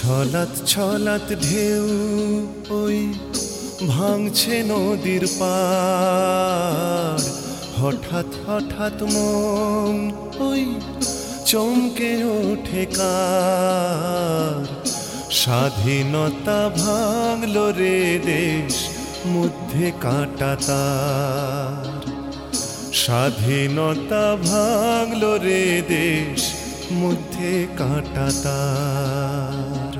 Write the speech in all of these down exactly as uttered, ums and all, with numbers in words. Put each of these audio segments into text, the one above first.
ছলাৎ ছলাৎ ঢেউ ওই ভাঙছে নদীর পাড়, হঠাৎ হঠাৎ মন ওই চমকে ওঠে কার। স্বাধীনতা ভাঙলো রে দেশ, মধ্যে কাঁটা তার। স্বাধীনতা ভাঙলো রে দেশ, মধ্যে কাঁটা তার।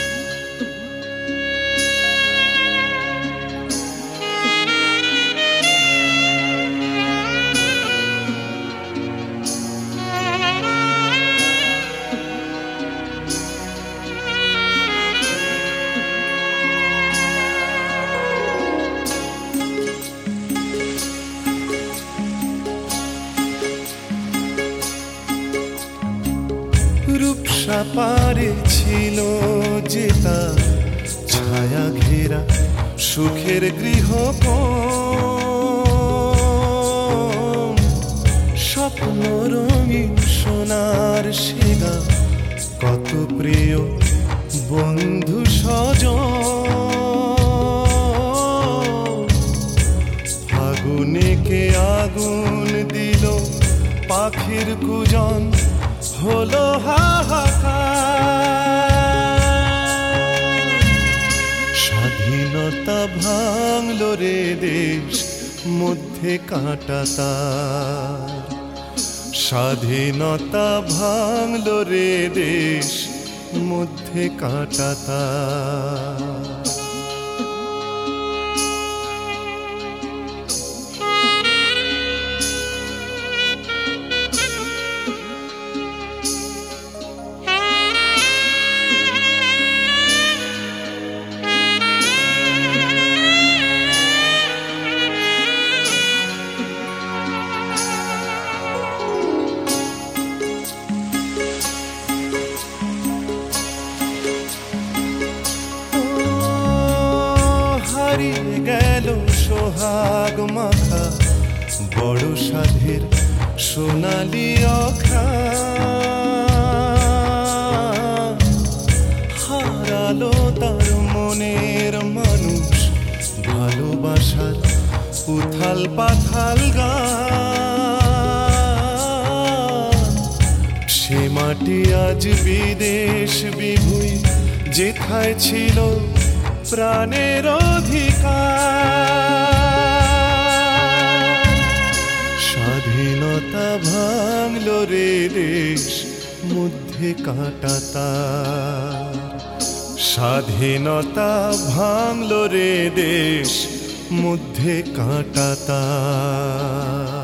রূপসা পারে ছিল যে তার ছায়া ঘেরা সুখের গৃহ, স্বপ্ন রঙিন সোনার শিলা, কত প্রিয় বন্ধু স্বজন। ফাগুনে কে আগুন দিল, পাখির কুজন হলো হাহাকার। স্বাধীনতা ভাঙলো রে দেশ, মধ্যে কাঁটা তার। স্বাধীনতা ভাঙলো রে দেশ, মধ্যে কাঁটা তার। হারিয়ে গেল সোহাগ মাখা বড় সাধের সোনালি অঘ্রাণ। হারালো তার মনের মানুষ, ভালোবাসার উথাল পাথাল গান। সে মাটি আজ বিদেশ বিভুঁই, যেথায় ছিল প্রাণের অধিকার। স্বাধীনতা ভাঙলো রে দেশ, মধ্যে কাঁটা তার। স্বাধীনতা ভাঙলো রে দেশ, মধ্যে কাঁটা তার।